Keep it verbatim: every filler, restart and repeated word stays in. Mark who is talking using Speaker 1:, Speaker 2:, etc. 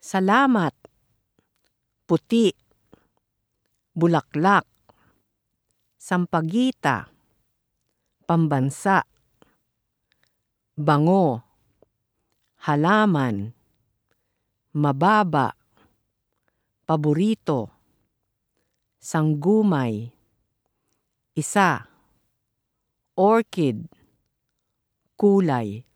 Speaker 1: salamat, puti, bulaklak, sampagita, pambansa, bango, halaman, mababa, paborito, sanggumay, isa, orchid, kulay.